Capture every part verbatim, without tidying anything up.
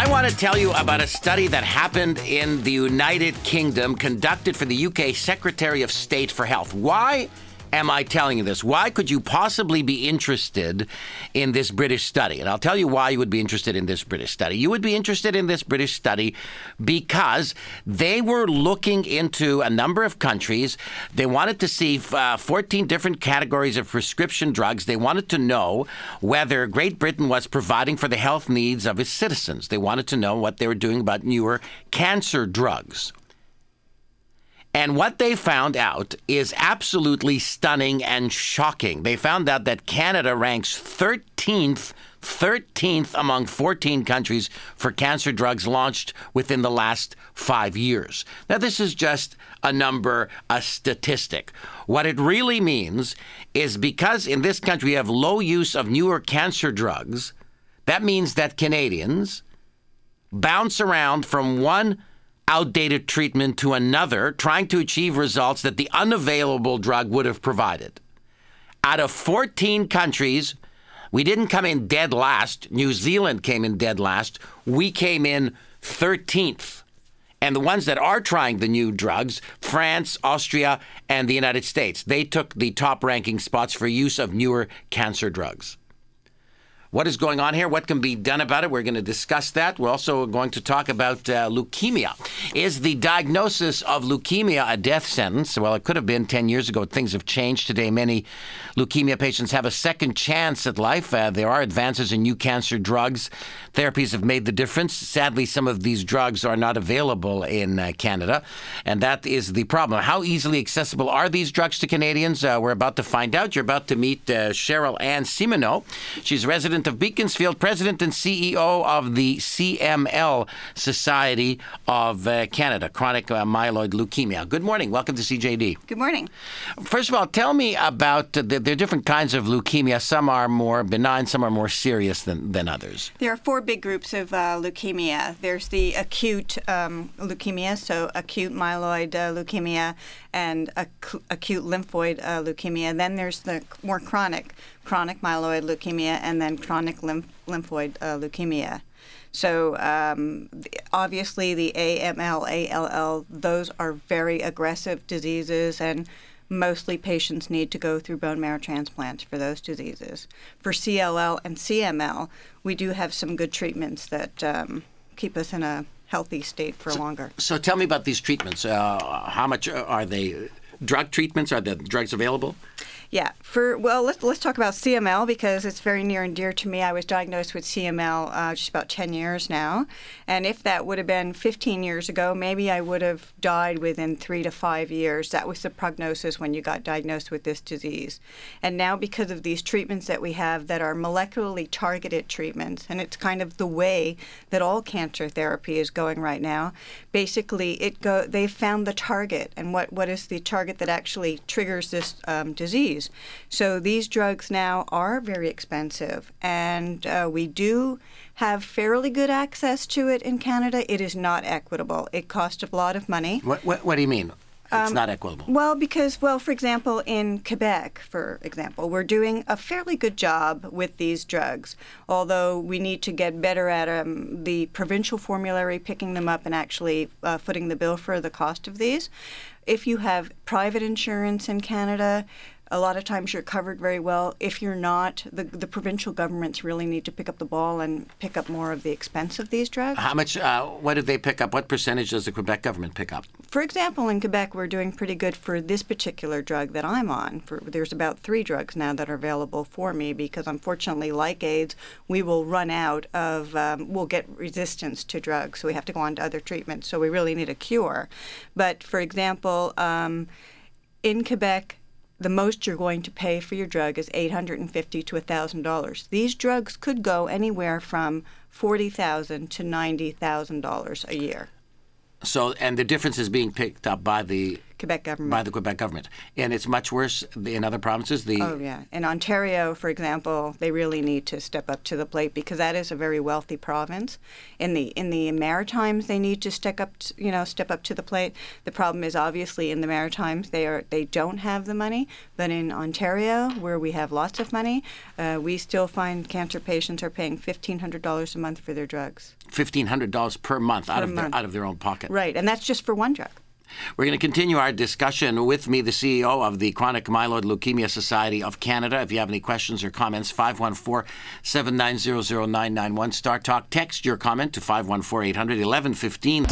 I want to tell you about a study that happened in the United Kingdom, conducted for the U K Secretary of State for Health. Why am I telling you this? Why could you possibly be interested in this British study? And I'll tell you why you would be interested in this British study. You would be interested in this British study because they were looking into a number of countries. They wanted to see uh, fourteen different categories of prescription drugs. They wanted to know whether Great Britain was providing for the health needs of its citizens. They wanted to know what they were doing about newer cancer drugs. And what they found out is absolutely stunning and shocking. They found out that Canada ranks thirteenth, thirteenth among fourteen countries for cancer drugs launched within the last five years. Now, this is just a number, a statistic. What it really means is because in this country we have low use of newer cancer drugs, that means that Canadians bounce around from one outdated treatment to another, trying to achieve results that the unavailable drug would have provided. Out of fourteen countries, we didn't come in dead last. New Zealand came in dead last. We came in thirteenth. And the ones that are trying the new drugs, France, Austria, and the United States, they took the top ranking spots for use of newer cancer drugs. What is going on here? What can be done about it? We're going to discuss that. We're also going to talk about uh, leukemia. Is the diagnosis of leukemia a death sentence? Well, it could have been ten years ago. Things have changed today. Many leukemia patients have a second chance at life. Uh, there are advances in new cancer drugs. Therapies have made the difference. Sadly, some of these drugs are not available in uh, Canada, and that is the problem. How easily accessible are these drugs to Canadians? Uh, we're about to find out. You're about to meet uh, Cheryl Ann Simoneau. She's a resident of Beaconsfield, president and C E O of the C M L Society of uh, Canada, Chronic uh, Myeloid Leukemia. Good morning. Welcome to C J D. Good morning. First of all, tell me about, uh, the, there are different kinds of leukemia. Some are more benign, some are more serious than, than others. There are four big groups of uh, leukemia. There's the acute um, leukemia, so acute myeloid uh, leukemia and ac- acute lymphoid uh, leukemia. Then there's the more chronic, chronic myeloid leukemia, and then chronic lymph- lymphoid uh, leukemia. So um, obviously the A M L, A L L, those are very aggressive diseases, and mostly patients need to go through bone marrow transplants for those diseases. For C L L and C M L, we do have some good treatments that um, keep us in a healthy state for so, longer. So tell me about these treatments. Uh, how much are they? Drug treatments? Are the drugs available? Yeah. For well, let's let's talk about C M L because it's very near and dear to me. I was diagnosed with C M L uh, just about ten years now, and if that would have been fifteen years ago, maybe I would have died within three to five years. That was the prognosis when you got diagnosed with this disease. And now, because of these treatments that we have that are molecularly targeted treatments, and it's kind of the way that all cancer therapy is going right now. Basically, it go they found the target, and what what is the target that actually triggers this um, disease. So these drugs now are very expensive, and uh, we do have fairly good access to it in Canada. It is not equitable. It costs a lot of money. What, what, what do you mean? It's Um, not equitable. Well, because, well, for example, in Quebec, for example, we're doing a fairly good job with these drugs, although we need to get better at um, the provincial formulary, picking them up and actually uh, footing the bill for the cost of these. If you have private insurance in Canada, a lot of times you're covered very well. If you're not, the, the provincial governments really need to pick up the ball and pick up more of the expense of these drugs. How much, uh, what did they pick up? What percentage does the Quebec government pick up? For example, in Quebec, we're doing pretty good for this particular drug that I'm on. For, there's about three drugs now that are available for me because, unfortunately, like AIDS, we will run out of, um, we'll get resistance to drugs, so we have to go on to other treatments. So we really need a cure. But, for example, um, in Quebec, the most you're going to pay for your drug is eight hundred fifty dollars to one thousand dollars. These drugs could go anywhere from forty thousand dollars to ninety thousand dollars a year. So, and the difference is being picked up by the Quebec government. By the Quebec government. And it's much worse in other provinces? The Oh, yeah. In Ontario, for example, they really need to step up to the plate because that is a very wealthy province. In the in the Maritimes, they need to step up, to, you know, step up to the plate. The problem is obviously in the Maritimes, they are they don't have the money. But in Ontario, where we have lots of money, uh, we still find cancer patients are paying fifteen hundred dollars a month for their drugs. fifteen hundred dollars per month out Per of month. their out of their own pocket. Right, and that's just for one drug. We're going to continue our discussion with me, the C E O of the Chronic Myeloid Leukemia Society of Canada. If you have any questions or comments, five one four, seven nine zero, zero nine nine one. Star Talk. Text your comment to five one four, eight hundred, eleven fifteen.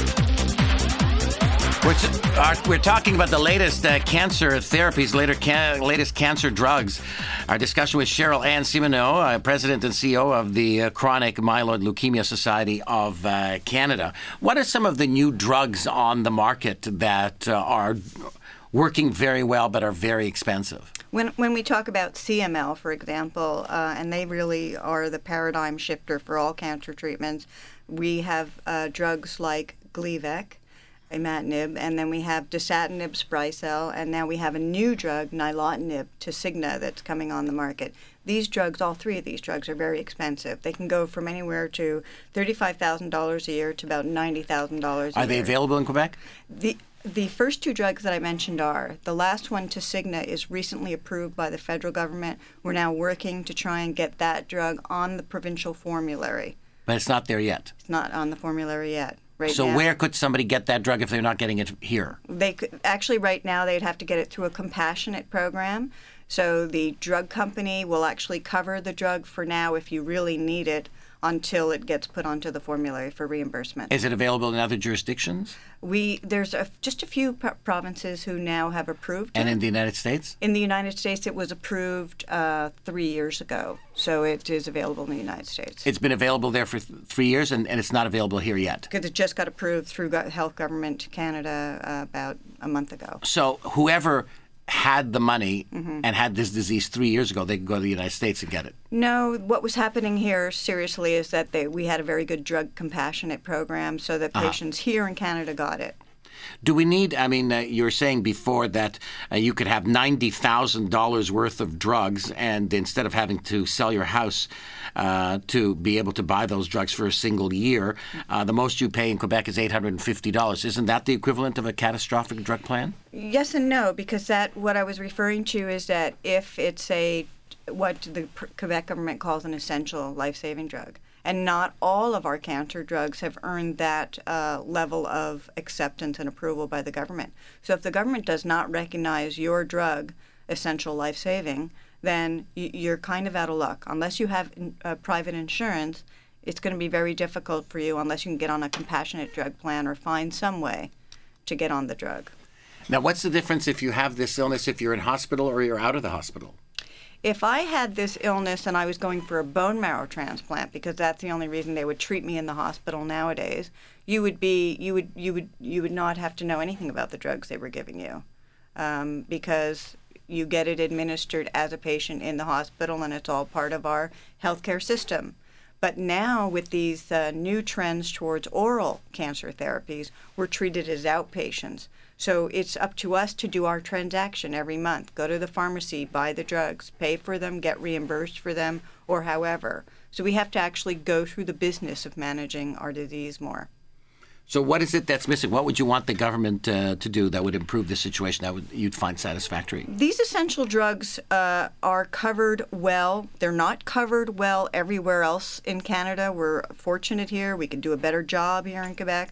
We're, t- our, we're talking about the latest uh, cancer therapies, later ca- latest cancer drugs. Our discussion with Cheryl Ann Simoneau, uh, President and C E O of the uh, Chronic Myeloid Leukemia Society of uh, Canada. What are some of the new drugs on the market that uh, are working very well but are very expensive? When when we talk about C M L, for example, uh, and they really are the paradigm shifter for all cancer treatments, we have uh, drugs like Gleevec, imatinib, and then we have dasatinib, Sprycel, and now we have a new drug, nilotinib, Tasigna, that's coming on the market. These drugs, all three of these drugs, are very expensive. They can go from anywhere to thirty-five thousand dollars a year to about ninety thousand dollars a Are year. they available in Quebec? The The first two drugs that I mentioned are. The last one, Tasigna, is recently approved by the federal government. We're now working to try and get that drug on the provincial formulary. But it's not there yet. It's not on the formulary yet. Right So now. where could somebody get that drug if they're not getting it here? They could actually right now they'd have to get it through a compassionate program. So the drug company will actually cover the drug for now if you really need it until it gets put onto the formulary for reimbursement. Is it available in other jurisdictions? We there's a, just a few pro- provinces who now have approved And it. in the United States? In the United States, it was approved uh, three years ago, so it is available in the United States. It's been available there for th- three years, and, and it's not available here yet. Because it just got approved through Go- Health Government Canada uh, about a month ago. So whoever had the money Mm-hmm. and had this disease three years ago, they could go to the United States and get it. No, what was happening here, seriously, is that they, we had a very good drug compassionate program, so that Uh-huh. patients here in Canada got it. Do we need, I mean, uh, you were saying before that uh, you could have ninety thousand dollars worth of drugs, and instead of having to sell your house uh, to be able to buy those drugs for a single year, uh, the most you pay in Quebec is eight hundred fifty dollars. Isn't that the equivalent of a catastrophic drug plan? Yes and no, because that what I was referring to is that if it's a what the Quebec government calls an essential life-saving drug, and not all of our cancer drugs have earned that uh, level of acceptance and approval by the government. So if the government does not recognize your drug essential life-saving, then y- you're kind of out of luck. Unless you have uh, private insurance, it's going to be very difficult for you unless you can get on a compassionate drug plan or find some way to get on the drug. Now, what's the difference if you have this illness, if you're in hospital or you're out of the hospital? If I had this illness and I was going for a bone marrow transplant, because that's the only reason they would treat me in the hospital nowadays, you would be you would you would you would not have to know anything about the drugs they were giving you, um, because you get it administered as a patient in the hospital, and it's all part of our healthcare system. But now, with these uh, new trends towards oral cancer therapies, we're treated as outpatients. So it's up to us to do our transaction every month. Go to the pharmacy, buy the drugs, pay for them, get reimbursed for them, or however. So we have to actually go through the business of managing our disease more. So what is it that's missing? What would you want the government uh, to do that would improve the situation that would, you'd find satisfactory? These essential drugs uh, are covered well. They're not covered well everywhere else in Canada. We're fortunate here. We can do a better job here in Quebec.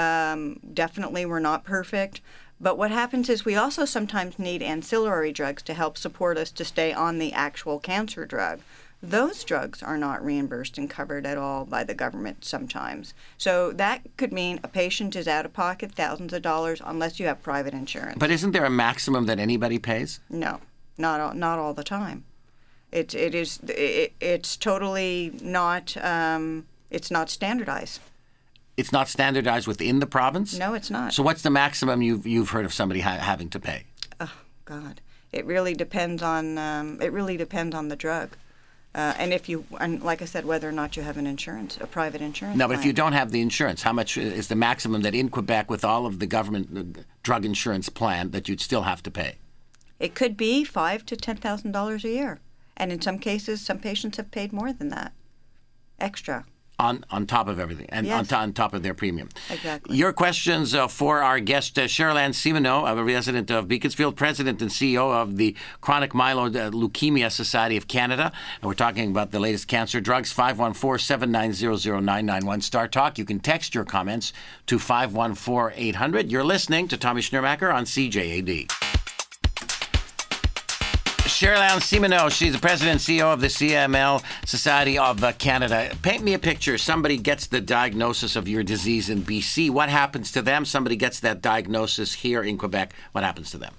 Um, definitely, we're not perfect. But what happens is we also sometimes need ancillary drugs to help support us to stay on the actual cancer drug. Those drugs are not reimbursed and covered at all by the government sometimes. So that could mean a patient is out of pocket thousands of dollars unless you have private insurance. But isn't there a maximum that anybody pays? No, not all, not all the time. It it is it, it's totally not um, it's not standardized. It's not standardized within the province? No, it's not. So what's the maximum you've you've heard of somebody ha- having to pay? Oh God, it really depends on um, it really depends on the drug. Uh, and if you, and like I said, whether or not you have an insurance, a private insurance. No, but plan. if you don't have the insurance, how much is the maximum that in Quebec, with all of the government uh, drug insurance plan, that you'd still have to pay? It could be five to ten thousand dollars a year, and in some cases, some patients have paid more than that, extra. On on top of everything, and on, Yes. to, on top of their premium. Exactly. Your questions uh, for our guest, uh, Cheryl Ann Simoneau, a resident of Beaconsfield, president and C E O of the Chronic Myeloid uh, Leukemia Society of Canada. And we're talking about the latest cancer drugs. five one four, seven nine zero, zero nine nine one, Star Talk. You can text your comments to five one four, eight hundred. You're listening to Tommy Schnurmacher on C J A D. Cheryl Ann Simoneau, she's the president and C E O of the C M L Society of uh, Canada. Paint me a picture. Somebody gets the diagnosis of your disease in B C. What happens to them? Somebody gets that diagnosis here in Quebec. What happens to them?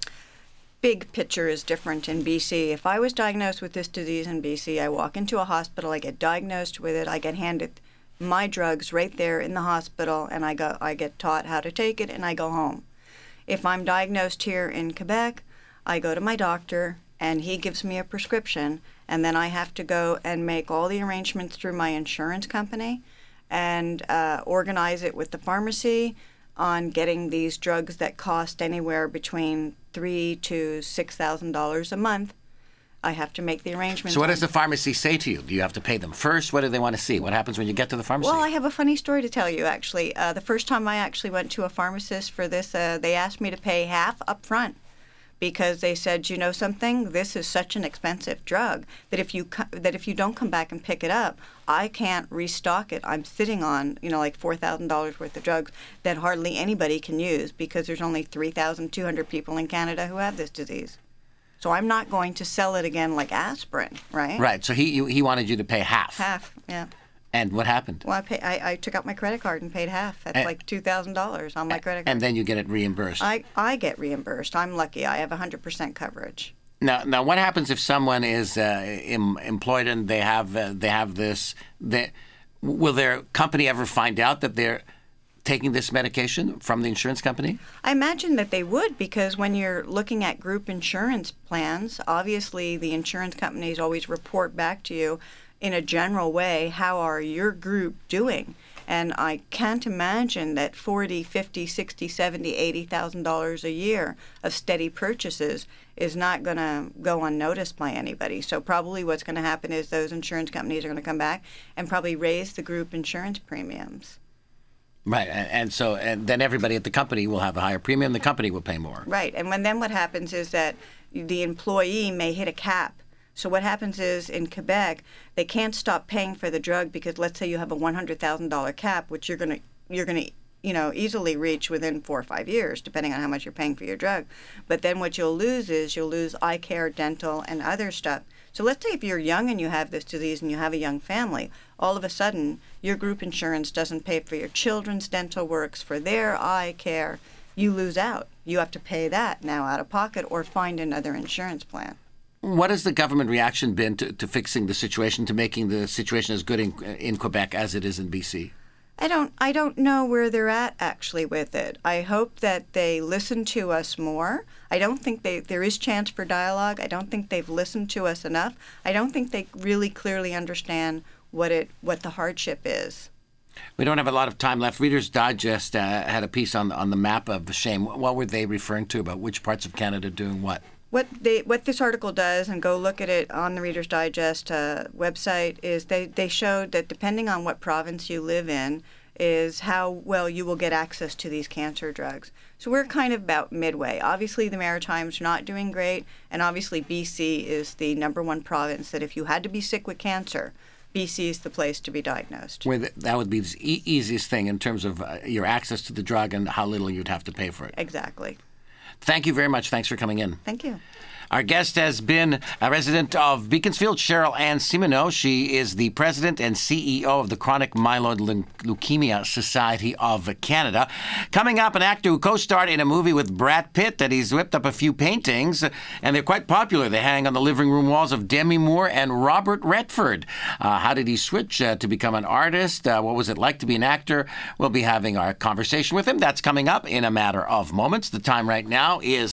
Big picture is different in B C. If I was diagnosed with this disease in B C, I walk into a hospital, I get diagnosed with it, I get handed my drugs right there in the hospital, and I go, I get taught how to take it, and I go home. If I'm diagnosed here in Quebec, I go to my doctor, and he gives me a prescription, and then I have to go and make all the arrangements through my insurance company and uh, organize it with the pharmacy on getting these drugs that cost anywhere between three to six thousand dollars a month. I have to make the arrangements. So what does the pharmacy say to you? Do you have to pay them first? What do they want to see? What happens when you get to the pharmacy? Well, I have a funny story to tell you, actually. Uh, the first time I actually went to a pharmacist for this, uh, they asked me to pay half up front, because they said, you know something, this is such an expensive drug that if you co- that if you don't come back and pick it up, I can't restock it. I'm sitting on, you know, like four thousand dollars worth of drugs that hardly anybody can use, because there's only three thousand two hundred people in Canada who have this disease. So I'm not going to sell it again like aspirin, right? Right. So he you, he wanted you to pay half. Half, yeah. And what happened? Well, I, pay, I, I took out my credit card and paid half. That's And- like two thousand dollars on my credit card. And then you get it reimbursed. I, I get reimbursed. I'm lucky. I have one hundred percent coverage. Now, now, what happens if someone is uh, em- employed and they have uh, they have this? They, will their company ever find out that they're taking this medication from the insurance company? I imagine that they would, because when you're looking at group insurance plans, obviously the insurance companies always report back to you in a general way, how are your group doing? And I can't imagine that forty, fifty, sixty, seventy, eighty thousand dollars a year of steady purchases is not going to go unnoticed by anybody. So probably what's going to happen is those insurance companies are going to come back and probably raise the group insurance premiums. Right, and, and so and then everybody at the company will have a higher premium. The company will pay more. Right, and when then what happens is that the employee may hit a cap. So what happens is in Quebec, they can't stop paying for the drug, because let's say you have a one hundred thousand dollars cap, which you're going to you're going to you know easily reach within four or five years, depending on how much you're paying for your drug. But then what you'll lose is you'll lose eye care, dental, and other stuff. So let's say if you're young and you have this disease and you have a young family, all of a sudden your group insurance doesn't pay for your children's dental works, for their eye care. You lose out. You have to pay that now out of pocket or find another insurance plan. What has the government reaction been to, to fixing the situation, to making the situation as good in, in Quebec as it is in B C? I don't I don't know where they're at actually with it. I hope that they listen to us more. I don't think they there is chance for dialogue. I don't think they've listened to us enough. I don't think they really clearly understand what it what the hardship is. We don't have a lot of time left. Reader's Digest uh, had a piece on on the map of shame. What were they referring to about which parts of Canada doing what? What they what this article does, and go look at it on the Reader's Digest uh, website, is they, they showed that depending on what province you live in is how well you will get access to these cancer drugs. So we're kind of about midway. Obviously the Maritimes are not doing great, and obviously B C is the number one province that if you had to be sick with cancer, B C is the place to be diagnosed. Where the, that would be the e- easiest thing in terms of uh, your access to the drug and how little you'd have to pay for it. Exactly. Thank you very much. Thanks for coming in. Thank you. Our guest has been a resident of Beaconsfield, Cheryl Ann Simoneau. She is the president and C E O of the Chronic Myeloid Leukemia Society of Canada. Coming up, an actor who co-starred in a movie with Brad Pitt that he's whipped up a few paintings, and they're quite popular. They hang on the living room walls of Demi Moore and Robert Redford. Uh, how did he switch uh, to become an artist? Uh, what was it like to be an actor? We'll be having our conversation with him. That's coming up in a matter of moments. The time right now is